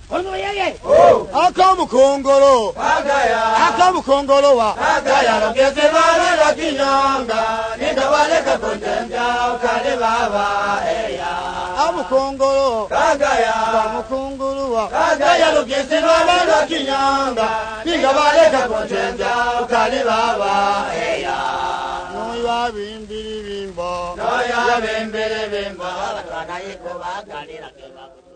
Ono yeye. Akamukongolo. Agaya. Akamukongolo wa. Agaya logeze bala la kinyonga. Ninda wale kakontenja ukale baba eya. Amukongolo. Agaya. Akamukongolo wa. Agaya logeze bala la kinyonga. Ninda wale kakontenja ukale baba eya. Noya bimbiri bimbo. Noya bimbiri bimbo. Abatwana yeko baganira ke bakutu.